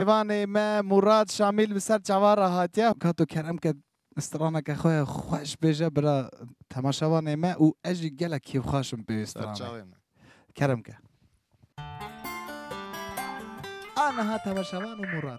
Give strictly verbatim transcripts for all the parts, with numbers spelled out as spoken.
ایوان ما مراد شامل بسر چوار هاتیا کاتو کرم که استرانه که خواه خوش بیجه برا تماشاوان ما او اجی گله کیو خوشم به استرانه کرم که آنها تماشاوان و مراد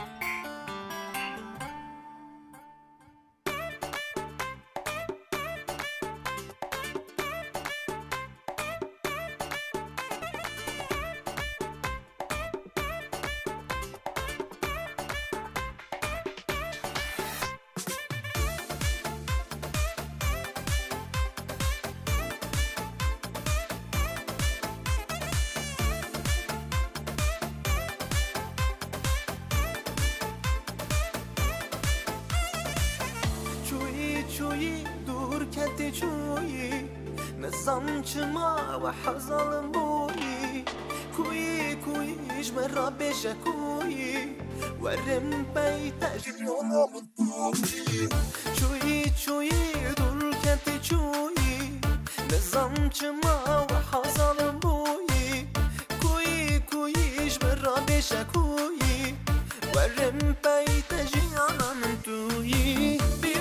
چویی دور کتی چویی نظام چما و حزال بویی کویی کوییش مرا بشه کویی ورم بیت جنوب بویی چویی چویی دور کتی چویی نظام چما و حزال بویی کویی کوییش مرا بشه کویی ورم بیت جنوب تویی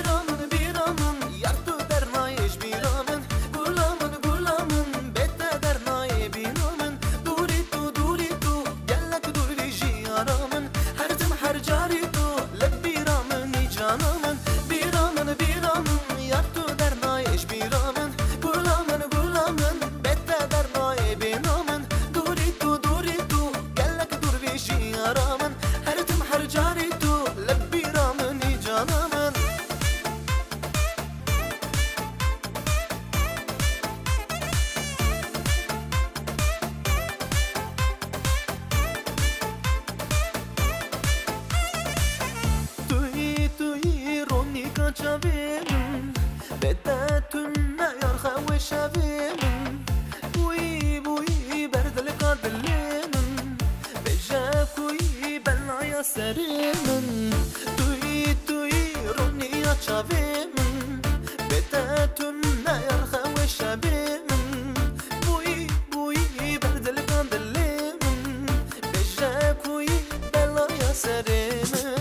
شبيبن بداتنا يرخى وشبيبن بوي بوي برد القاد الليمن بجاك وي بلع يا سريمن توي توي روني يا شبيبن بداتنا يرخى وشبيبن بوي بوي برد القاد الليمن بجاك وي بلع يا سريمن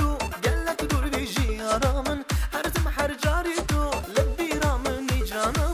Canım